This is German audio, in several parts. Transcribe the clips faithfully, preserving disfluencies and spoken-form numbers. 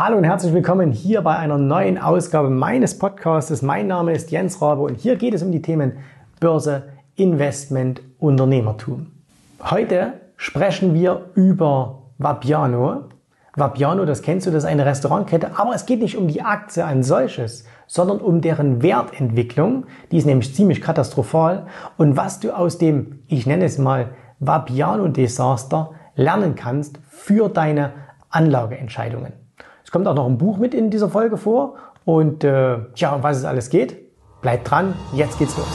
Hallo und herzlich willkommen hier bei einer neuen Ausgabe meines Podcastes. Mein Name ist Jens Rabe und hier geht es um die Themen Börse, Investment, Unternehmertum. Heute sprechen wir über Vapiano. Vapiano, das kennst du, das ist eine Restaurantkette, aber es geht nicht um die Aktie als solches, sondern um deren Wertentwicklung. Die ist nämlich ziemlich katastrophal und was du aus dem, ich nenne es mal, Vapiano-Desaster lernen kannst für deine Anlageentscheidungen. Es kommt auch noch ein Buch mit in dieser Folge vor und äh, ja, um was es alles geht, bleibt dran, jetzt geht's los.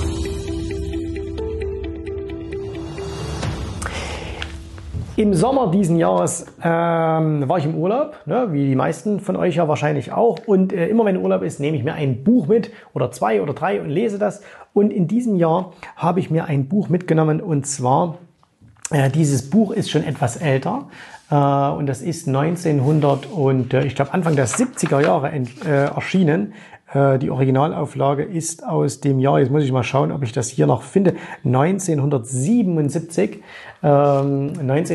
Im Sommer diesen Jahres ähm, war ich im Urlaub, ne, wie die meisten von euch ja wahrscheinlich auch. Und äh, immer wenn Urlaub ist, nehme ich mir ein Buch mit oder zwei oder drei und lese das. Und in diesem Jahr habe ich mir ein Buch mitgenommen und zwar, äh, dieses Buch ist schon etwas älter. Äh, und das ist neunzehnhundert und äh, ich glaube Anfang der siebziger Jahre ent, äh, erschienen. Die Originalauflage ist aus dem Jahr, jetzt muss ich mal schauen, ob ich das hier noch finde, neunzehnhundertsiebenundsiebzig. Ähm,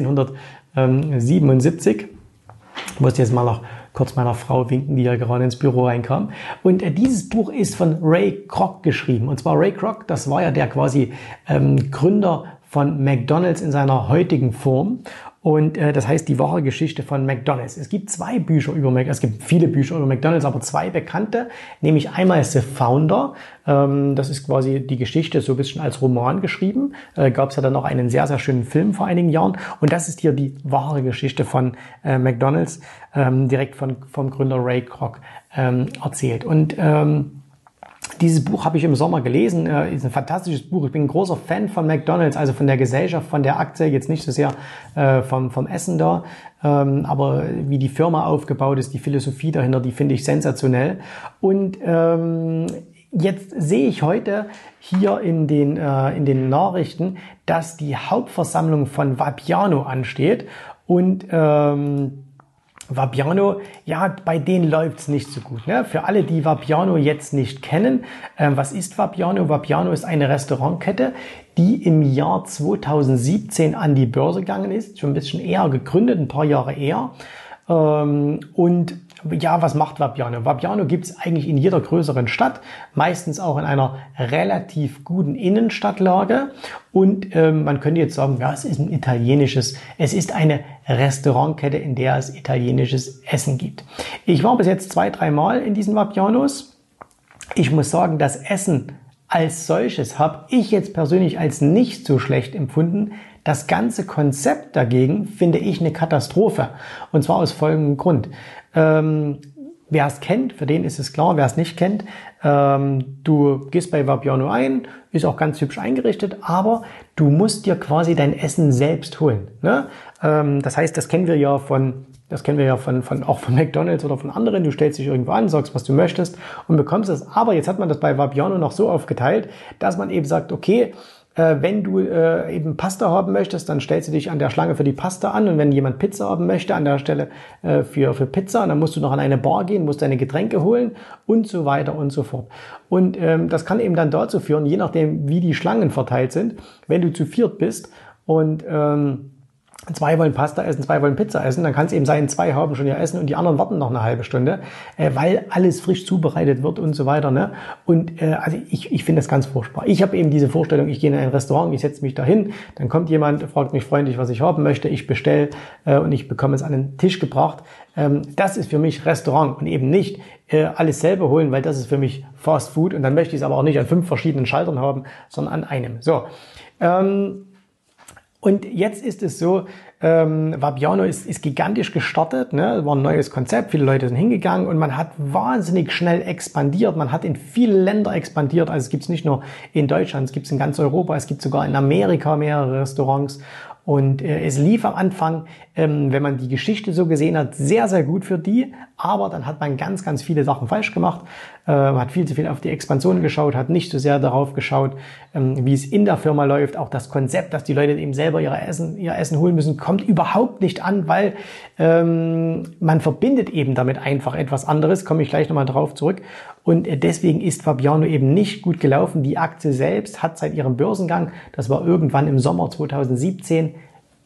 neunzehnhundertsiebenundsiebzig. Ich muss jetzt mal noch kurz meiner Frau winken, die ja gerade ins Büro reinkam. Und äh, dieses Buch ist von Ray Kroc geschrieben. Und zwar Ray Kroc, das war ja der quasi ähm, Gründer von McDonald's in seiner heutigen Form. Und äh, das heißt die wahre Geschichte von McDonald's. Es gibt zwei Bücher über McDonald's, es gibt viele Bücher über McDonald's, aber zwei bekannte, nämlich einmal The Founder. Ähm, das ist quasi die Geschichte so ein bisschen als Roman geschrieben. Äh, Gab es ja dann noch einen sehr, sehr schönen Film vor einigen Jahren. Und das ist hier die wahre Geschichte von äh, McDonald's, ähm, direkt von, vom Gründer Ray Kroc ähm, erzählt. Und ähm, dieses Buch habe ich im Sommer gelesen, äh, ist ein fantastisches Buch. Ich bin ein großer Fan von McDonald's, also von der Gesellschaft, von der Aktie, jetzt nicht so sehr äh, vom, vom Essen da, ähm, aber wie die Firma aufgebaut ist, die Philosophie dahinter, die finde ich sensationell. Und ähm, jetzt sehe ich heute hier in den, äh, in den Nachrichten, dass die Hauptversammlung von Vapiano ansteht und ähm, Vapiano, ja, bei denen läuft's nicht so gut. Ne? Für alle, die Vapiano jetzt nicht kennen, äh, was ist Vapiano? Vapiano ist eine Restaurantkette, die im Jahr zweitausendsiebzehn an die Börse gegangen ist, schon ein bisschen eher gegründet, ein paar Jahre eher. Ähm, und ja, was macht Vapiano? Vapiano gibt's eigentlich in jeder größeren Stadt, meistens auch in einer relativ guten Innenstadtlage. Und ähm, man könnte jetzt sagen, ja, es ist ein italienisches, es ist eine Restaurantkette, in der es italienisches Essen gibt. Ich war bis jetzt zwei, drei Mal in diesen Vapianos. Ich muss sagen, das Essen als solches habe ich jetzt persönlich als nicht so schlecht empfunden. Das ganze Konzept dagegen finde ich eine Katastrophe. Und zwar aus folgendem Grund. Ähm, wer es kennt, für den ist es klar. Wer es nicht kennt, ähm, du gehst bei Vapiano ein, ist auch ganz hübsch eingerichtet, aber du musst dir quasi dein Essen selbst holen. Ne? Ähm, das heißt, das kennen wir ja von Das kennen wir ja von, von, auch von McDonald's oder von anderen. Du stellst dich irgendwo an, sagst, was du möchtest und bekommst es. Aber jetzt hat man das bei Vapiano noch so aufgeteilt, dass man eben sagt, okay, äh, wenn du äh, eben Pasta haben möchtest, dann stellst du dich an der Schlange für die Pasta an. Und wenn jemand Pizza haben möchte, an der Stelle äh, für, für Pizza, dann musst du noch an eine Bar gehen, musst deine Getränke holen und so weiter und so fort. Und ähm, das kann eben dann dazu führen, je nachdem, wie die Schlangen verteilt sind, wenn du zu viert bist und ähm, zwei wollen Pasta essen, zwei wollen Pizza essen, dann kann es eben sein, zwei haben schon ihr Essen und die anderen warten noch eine halbe Stunde, äh, weil alles frisch zubereitet wird und so weiter. Ne? Und äh, also ich, ich finde das ganz furchtbar. Ich habe eben diese Vorstellung, ich gehe in ein Restaurant, ich setze mich dahin, dann kommt jemand, fragt mich freundlich, was ich haben möchte, ich bestelle äh, und ich bekomme es an den Tisch gebracht. Ähm, das ist für mich Restaurant und eben nicht äh, alles selber holen, weil das ist für mich Fast Food und dann möchte ich es aber auch nicht an fünf verschiedenen Schaltern haben, sondern an einem. So. Ähm, Und jetzt ist es so, ähm, Vapiano ist, ist gigantisch gestartet, ne? War ein neues Konzept, viele Leute sind hingegangen und man hat wahnsinnig schnell expandiert. Man hat in viele Länder expandiert, also es gibt es nicht nur in Deutschland, es gibt es in ganz Europa, es gibt sogar in Amerika mehrere Restaurants. Und äh, es lief am Anfang, ähm, wenn man die Geschichte so gesehen hat, sehr, sehr gut für die. Aber dann hat man ganz, ganz viele Sachen falsch gemacht. Äh, man hat viel zu viel auf die Expansion geschaut, hat nicht so sehr darauf geschaut, ähm, wie es in der Firma läuft. Auch das Konzept, dass die Leute eben selber ihre Essen, ihr Essen holen müssen, kommt überhaupt nicht an, weil ähm, man verbindet eben damit einfach etwas anderes. Komme ich gleich nochmal drauf zurück. Und äh, deswegen ist Vapiano eben nicht gut gelaufen. Die Aktie selbst hat seit ihrem Börsengang, das war irgendwann im Sommer zweitausendsiebzehn,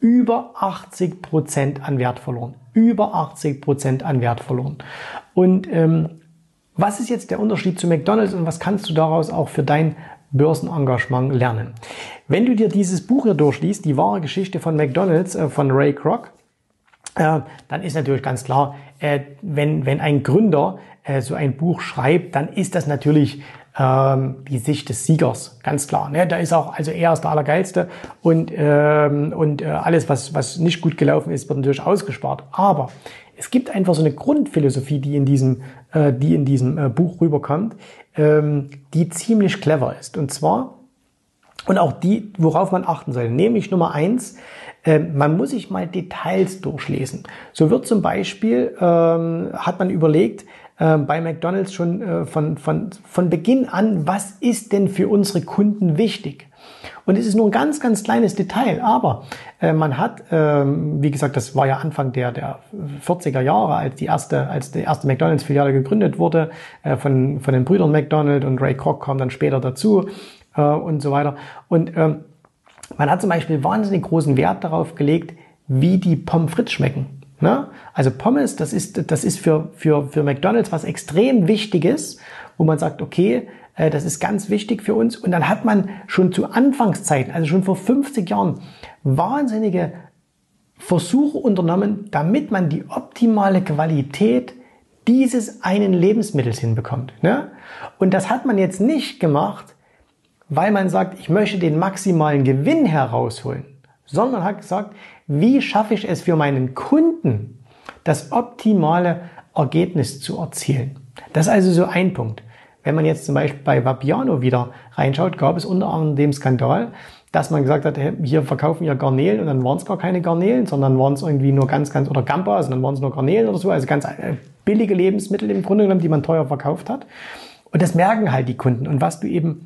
über achtzig Prozent an Wert verloren. Über achtzig Prozent an Wert verloren. Und ähm, was ist jetzt der Unterschied zu McDonald's und was kannst du daraus auch für dein Börsenengagement lernen? Wenn du dir dieses Buch hier durchliest, die wahre Geschichte von McDonald's äh, von Ray Kroc, äh, dann ist natürlich ganz klar, äh, wenn, wenn ein Gründer äh, so ein Buch schreibt, dann ist das natürlich ähm, die Sicht des Siegers, ganz klar. Ne? Da ist auch, also er ist der Allergeilste und, ähm, und äh, alles, was, was nicht gut gelaufen ist, wird natürlich ausgespart. Aber es gibt einfach so eine Grundphilosophie, die in diesem, äh, die in diesem äh, Buch rüberkommt, ähm, die ziemlich clever ist. Und zwar, und auch die, worauf man achten soll, nämlich Nummer eins, äh, man muss sich mal Details durchlesen. So wird zum Beispiel, ähm, hat man überlegt, äh, bei McDonald's schon äh, von, von, von Beginn an, was ist denn für unsere Kunden wichtig? Und es ist nur ein ganz, ganz kleines Detail, aber äh, man hat, ähm, wie gesagt, das war ja Anfang der, der vierziger Jahre, als die erste, als die erste McDonald's-Filiale gegründet wurde, äh, von, von den Brüdern McDonald, und Ray Kroc kam dann später dazu äh, und so weiter. Und ähm, man hat zum Beispiel wahnsinnig großen Wert darauf gelegt, wie die Pommes frites schmecken. Ne? Also Pommes, das ist, das ist für, für, für McDonald's was extrem Wichtiges, wo man sagt, okay, das ist ganz wichtig für uns. Und dann hat man schon zu Anfangszeiten, also schon vor fünfzig Jahren, wahnsinnige Versuche unternommen, damit man die optimale Qualität dieses einen Lebensmittels hinbekommt. Ne? Und das hat man jetzt nicht gemacht, weil man sagt, ich möchte den maximalen Gewinn herausholen, sondern man hat gesagt, wie schaffe ich es für meinen Kunden, das optimale Ergebnis zu erzielen. Das ist also so ein Punkt. Wenn man jetzt zum Beispiel bei Vapiano wieder reinschaut, gab es unter anderem den Skandal, dass man gesagt hat, hey, hier verkaufen ja Garnelen, und dann waren es gar keine Garnelen, sondern waren es irgendwie nur ganz, ganz, oder Gambas, und dann waren es nur Garnelen oder so, also ganz billige Lebensmittel im Grunde genommen, die man teuer verkauft hat. Und das merken halt die Kunden. Und was du eben,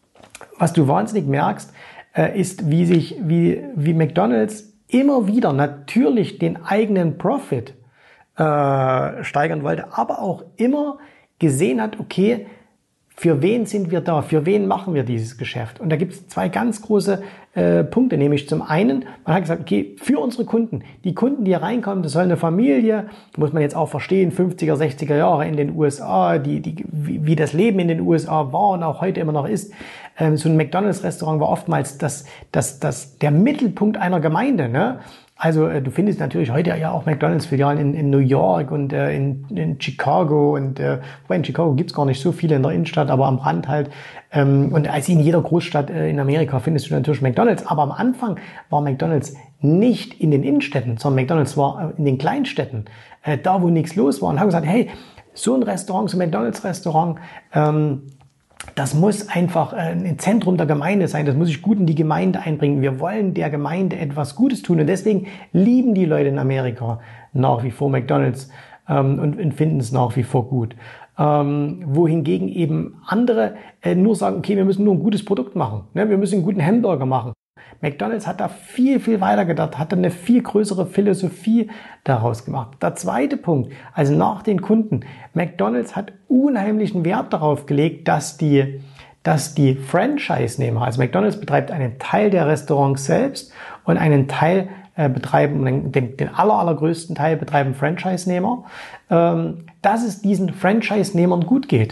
was du wahnsinnig merkst, ist, wie sich, wie, wie McDonald's immer wieder natürlich den eigenen Profit äh, steigern wollte, aber auch immer gesehen hat, okay, für wen sind wir da? Für wen machen wir dieses Geschäft? Und da gibt es zwei ganz große äh, Punkte, nämlich zum einen, man hat gesagt, okay, für unsere Kunden, die Kunden, die hier reinkommen, das soll eine Familie, muss man jetzt auch verstehen, fünfziger, sechziger Jahre in den U S A, die, die, wie, wie das Leben in den U S A war und auch heute immer noch ist. Ähm, so ein McDonald's-Restaurant war oftmals das, das, das, der Mittelpunkt einer Gemeinde, ne? Also äh, du findest natürlich heute ja auch McDonald's-Filialen in, in New York und äh, in, in Chicago, und äh, wobei in Chicago gibt's gar nicht so viele in der Innenstadt, aber am Rand halt. Ähm, und als in jeder Großstadt äh, in Amerika findest du natürlich McDonald's. Aber am Anfang war McDonald's nicht in den Innenstädten, sondern McDonald's war äh, in den Kleinstädten, äh, da wo nichts los war. Und haben gesagt, hey, so ein Restaurant, so ein McDonald's-Restaurant, ähm, das muss einfach ein Zentrum der Gemeinde sein, das muss sich gut in die Gemeinde einbringen. Wir wollen der Gemeinde etwas Gutes tun, und deswegen lieben die Leute in Amerika nach wie vor McDonald's ähm, und, und finden es nach wie vor gut. Ähm, wohingegen eben andere äh, nur sagen, okay, wir müssen nur ein gutes Produkt machen, ne? Wir müssen einen guten Hamburger machen. McDonald's hat da viel, viel weiter gedacht, hat dann eine viel größere Philosophie daraus gemacht. Der zweite Punkt, also nach den Kunden. McDonald's hat unheimlichen Wert darauf gelegt, dass die, dass die Franchise-Nehmer, also McDonald's betreibt einen Teil der Restaurants selbst und einen Teil äh, betreiben, den, den aller, allergrößten Teil betreiben Franchise-Nehmer, ähm, dass es diesen Franchise-Nehmern gut geht.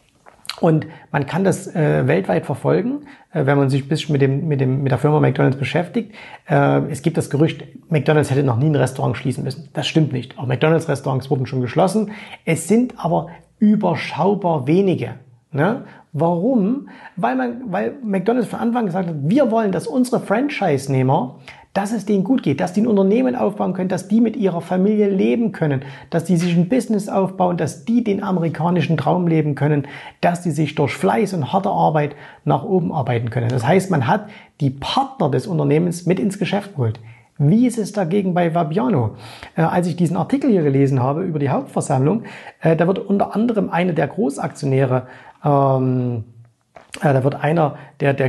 Und man kann das äh, weltweit verfolgen, äh, wenn man sich ein bisschen mit dem, mit dem, mit der Firma McDonald's beschäftigt. Äh, es gibt das Gerücht, McDonald's hätte noch nie ein Restaurant schließen müssen. Das stimmt nicht. Auch McDonald's-Restaurants wurden schon geschlossen. Es sind aber überschaubar wenige. Ne? Warum? Weil man, weil McDonald's von Anfang gesagt hat, wir wollen, dass unsere Franchise-Nehmer, dass es denen gut geht, dass die ein Unternehmen aufbauen können, dass die mit ihrer Familie leben können, dass die sich ein Business aufbauen, dass die den amerikanischen Traum leben können, dass die sich durch Fleiß und harte Arbeit nach oben arbeiten können. Das heißt, man hat die Partner des Unternehmens mit ins Geschäft geholt. Wie ist es dagegen bei Vapiano? Äh, als ich diesen Artikel hier gelesen habe über die Hauptversammlung, äh, da wird unter anderem einer der Großaktionäre ähm, Äh, da wird einer der, der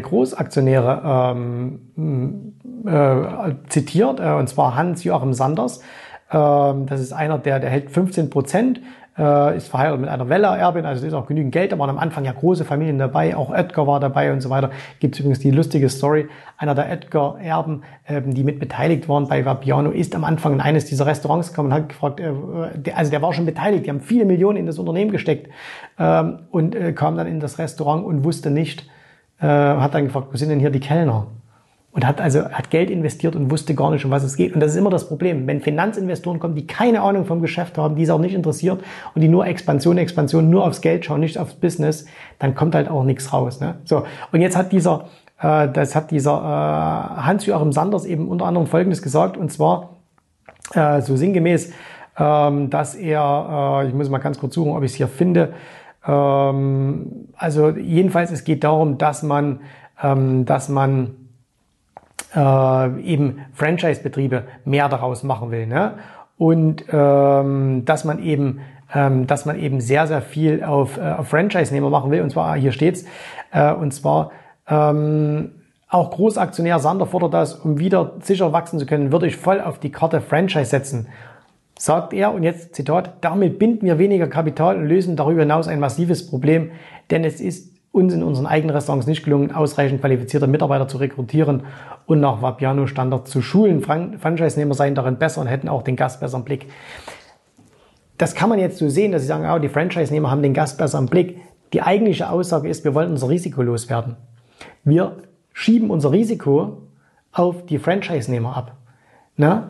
Großaktionäre ähm, äh, zitiert, äh, und zwar Hans-Joachim Sanders, Ähm, das ist einer, der, der hält fünfzehn Prozent, äh, ist verheiratet mit einer Weller-Erbin, also es ist auch genügend Geld, da waren am Anfang ja große Familien dabei, auch Oetker war dabei und so weiter. Gibt es übrigens die lustige Story, einer der Oetker-Erben, ähm, die mit beteiligt waren bei Vapiano, ist am Anfang in eines dieser Restaurants gekommen und hat gefragt, äh, der, also der war schon beteiligt, die haben viele Millionen in das Unternehmen gesteckt, ähm, und äh, kam dann in das Restaurant und wusste nicht, äh, hat dann gefragt, wo sind denn hier die Kellner? Und hat also hat Geld investiert und wusste gar nicht, um was es geht. Und das ist immer das Problem. Wenn Finanzinvestoren kommen, die keine Ahnung vom Geschäft haben, die es auch nicht interessiert und die nur Expansion, Expansion, nur aufs Geld schauen, nicht aufs Business, dann kommt halt auch nichts raus. Ne? So. Und jetzt hat dieser, äh, das hat dieser äh, Hans-Joachim Sanders eben unter anderem Folgendes gesagt, und zwar äh, so sinngemäß, ähm, dass er, äh, ich muss mal ganz kurz suchen, ob ich es hier finde. Ähm, also jedenfalls, es geht darum, dass man, ähm, dass man Äh, eben Franchise-Betriebe mehr daraus machen will, ne? Und ähm, dass man eben, ähm, dass man eben sehr, sehr viel auf, äh, auf Franchise-Nehmer machen will. Und zwar, hier steht's, äh, und zwar ähm, auch Großaktionär Sander fordert das, um wieder sicher wachsen zu können, würde ich voll auf die Karte Franchise setzen. Sagt er, und jetzt Zitat, damit binden wir weniger Kapital und lösen darüber hinaus ein massives Problem, denn es ist uns in unseren eigenen Restaurants nicht gelungen, ausreichend qualifizierte Mitarbeiter zu rekrutieren und nach Vapiano-Standard zu schulen. Fran- Franchise-Nehmer seien darin besser und hätten auch den Gast besser im Blick. Das kann man jetzt so sehen, dass sie sagen, oh, die Franchise-Nehmer haben den Gast besser im Blick. Die eigentliche Aussage ist, wir wollen unser Risiko loswerden. Wir schieben unser Risiko auf die Franchise-Nehmer ab. Na?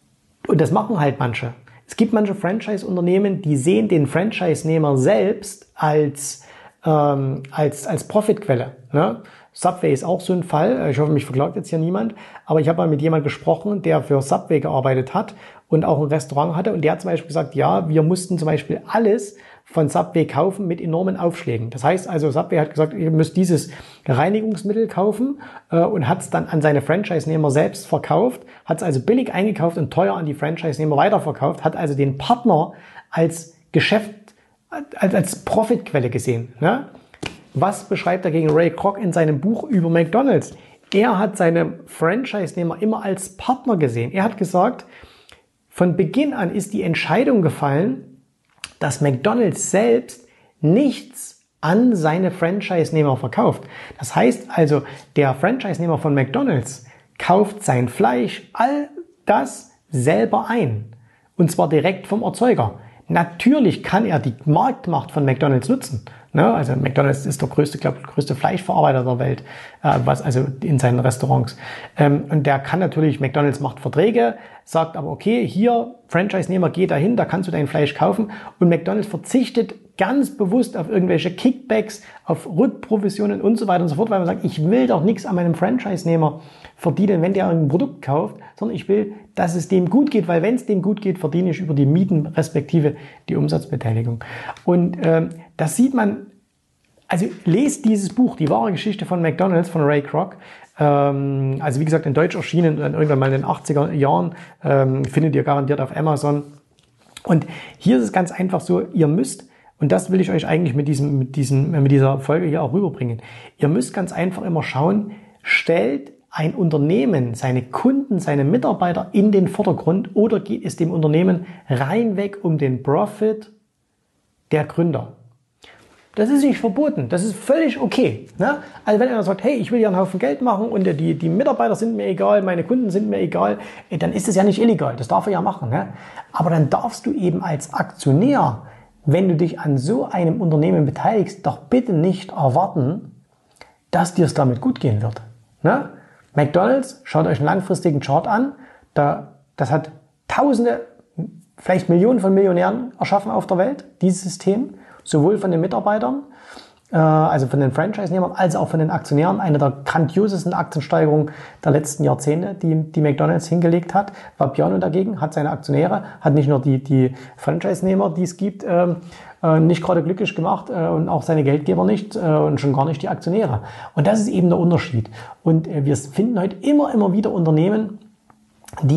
Und das machen halt manche. Es gibt manche Franchise-Unternehmen, die sehen den Franchise-Nehmer selbst als Ähm, als, als Profitquelle. Ne? Subway ist auch so ein Fall. Ich hoffe, mich verklagt jetzt hier niemand. Aber ich habe mal mit jemandem gesprochen, der für Subway gearbeitet hat und auch ein Restaurant hatte. Und der hat zum Beispiel gesagt, ja, wir mussten zum Beispiel alles von Subway kaufen mit enormen Aufschlägen. Das heißt also, Subway hat gesagt, ihr müsst dieses Reinigungsmittel kaufen, äh, und hat es dann an seine Franchise-Nehmer selbst verkauft, hat es also billig eingekauft und teuer an die Franchise-Nehmer weiterverkauft, hat also den Partner als Geschäft als, als Profitquelle gesehen. Ne? Was beschreibt dagegen Ray Kroc in seinem Buch über McDonald's? Er hat seine Franchise-Nehmer immer als Partner gesehen. Er hat gesagt, von Beginn an ist die Entscheidung gefallen, dass McDonald's selbst nichts an seine Franchise-Nehmer verkauft. Das heißt also, der Franchise-Nehmer von McDonald's kauft sein Fleisch, all das selber ein. Und zwar direkt vom Erzeuger. Natürlich kann er die Marktmacht von McDonald's nutzen. Ne? Also McDonald's ist der größte, glaube ich, größte Fleischverarbeiter der Welt, äh, was also in seinen Restaurants. Ähm, und der kann natürlich, McDonald's macht Verträge, sagt aber, okay, hier, Franchise-Nehmer, geh dahin, da kannst du dein Fleisch kaufen. Und McDonald's verzichtet ganz bewusst auf irgendwelche Kickbacks, auf Rückprovisionen und so weiter und so fort, weil man sagt, ich will doch nichts an meinem Franchise-Nehmer verdienen, wenn der ein Produkt kauft, sondern ich will, dass es dem gut geht, weil wenn es dem gut geht, verdiene ich über die Mieten respektive die Umsatzbeteiligung. Und ähm, das sieht man, also lest dieses Buch, die wahre Geschichte von McDonald's von Ray Kroc, ähm, also wie gesagt in Deutsch erschienen, dann irgendwann mal in den achtziger Jahren, ähm, findet ihr garantiert auf Amazon. Und hier ist es ganz einfach so, ihr müsst, und das will ich euch eigentlich mit diesem, mit diesem, mit dieser Folge hier auch rüberbringen, ihr müsst ganz einfach immer schauen, stellt ein Unternehmen, seine Kunden, seine Mitarbeiter in den Vordergrund oder geht es dem Unternehmen reinweg um den Profit der Gründer? Das ist nicht verboten, das ist völlig okay. Ne? Also wenn einer sagt, hey, ich will hier einen Haufen Geld machen und die, die Mitarbeiter sind mir egal, meine Kunden sind mir egal, dann ist das ja nicht illegal, das darf er ja machen. Ne? Aber dann darfst du eben als Aktionär, wenn du dich an so einem Unternehmen beteiligst, doch bitte nicht erwarten, dass dir es damit gut gehen wird. Ne? McDonald's, schaut euch einen langfristigen Chart an, da, das hat Tausende, vielleicht Millionen von Millionären erschaffen auf der Welt, dieses System, sowohl von den Mitarbeitern, äh, also von den Franchise-Nehmern, als auch von den Aktionären. Eine der grandiosesten Aktiensteigerungen der letzten Jahrzehnte, die, die McDonald's hingelegt hat. Vapiano dagegen hat seine Aktionäre, hat nicht nur die, die Franchise-Nehmer, die es gibt, äh, äh, nicht gerade glücklich gemacht äh, und auch seine Geldgeber nicht äh, und schon gar nicht die Aktionäre. Und das ist eben der Unterschied. Und äh, wir finden heute immer, immer wieder Unternehmen, die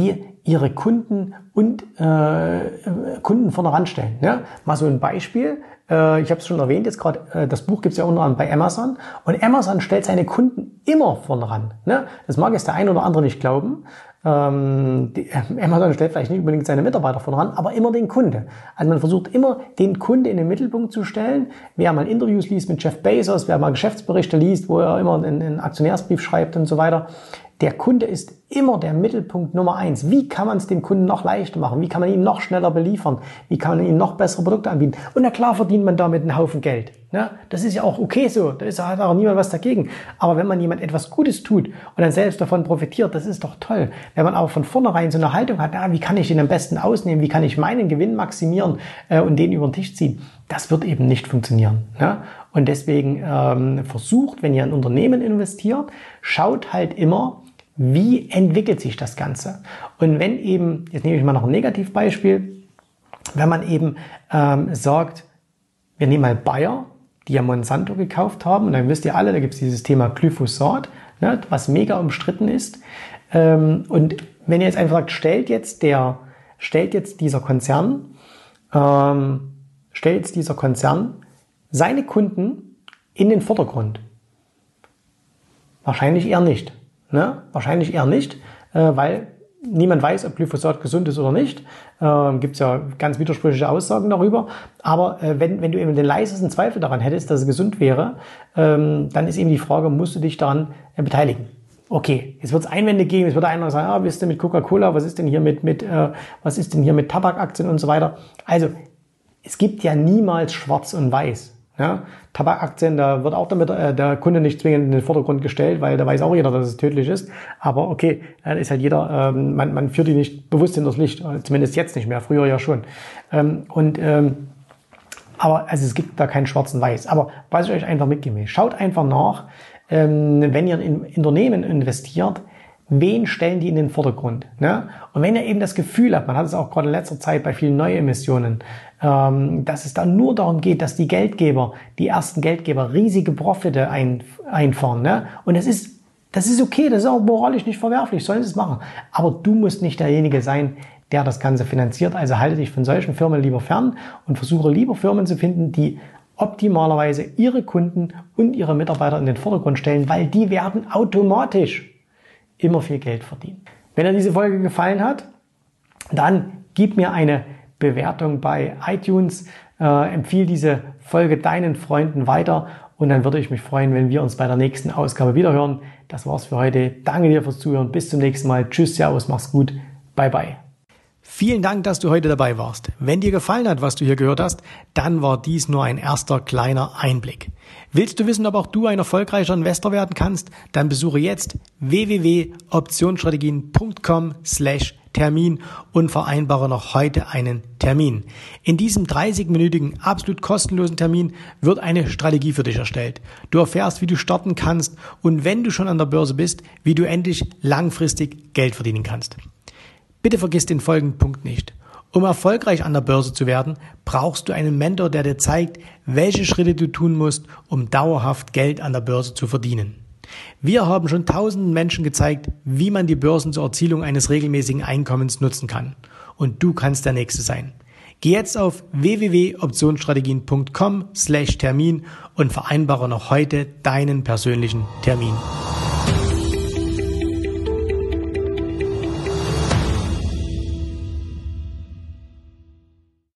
ihre Kunden und äh, Kunden vorne ranstellen. Ne? Mal so ein Beispiel. Äh, ich habe es schon erwähnt, jetzt gerade äh, das Buch gibt es ja unter anderem bei Amazon. Und Amazon stellt seine Kunden immer vorne ran. Ne? Das mag jetzt der ein oder andere nicht glauben. Ähm, die, äh, Amazon stellt vielleicht nicht unbedingt seine Mitarbeiter vorne ran, aber immer den Kunde. Also man versucht immer, den Kunde in den Mittelpunkt zu stellen. Wer mal Interviews liest mit Jeff Bezos, wer mal Geschäftsberichte liest, wo er immer einen, einen Aktionärsbrief schreibt und so weiter. Der Kunde ist immer der Mittelpunkt Nummer eins. Wie kann man es dem Kunden noch leichter machen? Wie kann man ihn noch schneller beliefern? Wie kann man ihm noch bessere Produkte anbieten? Und na klar verdient man damit einen Haufen Geld. Ne? Das ist ja auch okay so. Da ist hat auch niemand was dagegen. Aber wenn man jemand etwas Gutes tut und dann selbst davon profitiert, das ist doch toll. Wenn man aber von vornherein so eine Haltung hat, na, wie kann ich den am besten ausnehmen? Wie kann ich meinen Gewinn maximieren äh, und den über den Tisch ziehen? Das wird eben nicht funktionieren. Ne? Und deswegen ähm, versucht, wenn ihr in ein Unternehmen investiert, schaut halt immer, wie entwickelt sich das Ganze? Und wenn eben, jetzt nehme ich mal noch ein Negativbeispiel, wenn man eben ähm, sagt, wir nehmen mal Bayer, die ja Monsanto gekauft haben, und dann wisst ihr alle, da gibt es dieses Thema Glyphosat, ne, was mega umstritten ist. Ähm, und wenn ihr jetzt einfach sagt, stellt jetzt der, stellt jetzt dieser Konzern, ähm, stellt jetzt dieser Konzern seine Kunden in den Vordergrund? Wahrscheinlich eher nicht. Ne? Wahrscheinlich eher nicht, äh, weil niemand weiß, ob Glyphosat gesund ist oder nicht. Äh, Gibt es ja ganz widersprüchliche Aussagen darüber. Aber äh, wenn, wenn du eben den leisesten Zweifel daran hättest, dass es gesund wäre, ähm, dann ist eben die Frage, musst du dich daran äh, beteiligen? Okay, jetzt wird es Einwände geben, es wird einer sagen, ah, was ist denn mit Coca-Cola, was ist denn hier mit, mit äh, was ist denn hier mit Tabakaktien und so weiter. Also, es gibt ja niemals schwarz und weiß. Ja, Tabakaktien, da wird auch damit äh, der Kunde nicht zwingend in den Vordergrund gestellt, weil da weiß auch jeder, dass es tödlich ist. Aber okay, da ist halt jeder, ähm, man, man führt die nicht bewusst hinters Licht, zumindest jetzt nicht mehr, früher ja schon. Ähm, und ähm, aber also es gibt da keinen schwarzen Weiß. Aber was ich euch einfach mitgeben will, schaut einfach nach, ähm, wenn ihr in Unternehmen investiert, wen stellen die in den Vordergrund? Ne? Und wenn ihr eben das Gefühl habt, man hat es auch gerade in letzter Zeit bei vielen Neuemissionen, ähm, dass es dann nur darum geht, dass die Geldgeber, die ersten Geldgeber riesige Profite ein, einfahren. Ne? Und das ist, das ist okay, das ist auch moralisch nicht verwerflich, sollen sie es machen. Aber du musst nicht derjenige sein, der das Ganze finanziert. Also halte dich von solchen Firmen lieber fern und versuche lieber Firmen zu finden, die optimalerweise ihre Kunden und ihre Mitarbeiter in den Vordergrund stellen, weil die werden automatisch immer viel Geld verdienen. Wenn dir diese Folge gefallen hat, dann gib mir eine Bewertung bei iTunes, äh, empfiehl diese Folge deinen Freunden weiter und dann würde ich mich freuen, wenn wir uns bei der nächsten Ausgabe wiederhören. Das war's für heute. Danke dir fürs Zuhören. Bis zum nächsten Mal. Tschüss, servus, mach's gut. Bye, bye. Vielen Dank, dass du heute dabei warst. Wenn dir gefallen hat, was du hier gehört hast, dann war dies nur ein erster kleiner Einblick. Willst du wissen, ob auch du ein erfolgreicher Investor werden kannst? Dann besuche jetzt w w w punkt optionsstrategien punkt com slash Termin und vereinbare noch heute einen Termin. In diesem dreißig-minütigen, absolut kostenlosen Termin wird eine Strategie für dich erstellt. Du erfährst, wie du starten kannst und wenn du schon an der Börse bist, wie du endlich langfristig Geld verdienen kannst. Bitte vergiss den folgenden Punkt nicht. Um erfolgreich an der Börse zu werden, brauchst du einen Mentor, der dir zeigt, welche Schritte du tun musst, um dauerhaft Geld an der Börse zu verdienen. Wir haben schon tausenden Menschen gezeigt, wie man die Börsen zur Erzielung eines regelmäßigen Einkommens nutzen kann. Und du kannst der Nächste sein. Geh jetzt auf w w w punkt optionsstrategien punkt com slash Termin und vereinbare noch heute deinen persönlichen Termin.